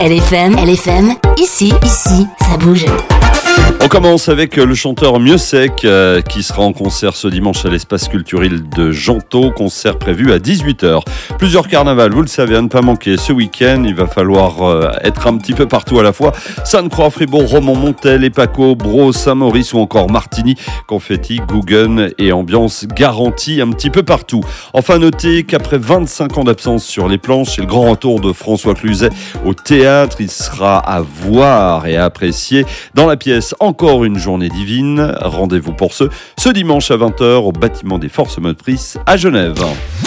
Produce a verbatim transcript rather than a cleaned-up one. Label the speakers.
Speaker 1: L F M, L F M, ici, ici, ça bouge.
Speaker 2: On commence avec le chanteur Mieux Sec euh, qui sera en concert ce dimanche à l'espace culturel de Gentot, concert prévu à dix-huit heures. Plusieurs carnavals, vous le savez, à ne pas manquer. Ce week-end, il va falloir euh, être un petit peu partout à la fois. Sainte-Croix, Fribourg, Romont, Montel, Épaco, Bros, Saint-Maurice ou encore Martigny. Confetti, Guggen et ambiance garantie un petit peu partout. Enfin, notez qu'après vingt-cinq ans d'absence sur les planches et le grand retour de François Cluzet au théâtre, il sera à voir et à apprécier dans la pièce Encore une journée divine. Rendez-vous pour ce, ce dimanche à vingt heures au bâtiment des Forces Motrices à Genève.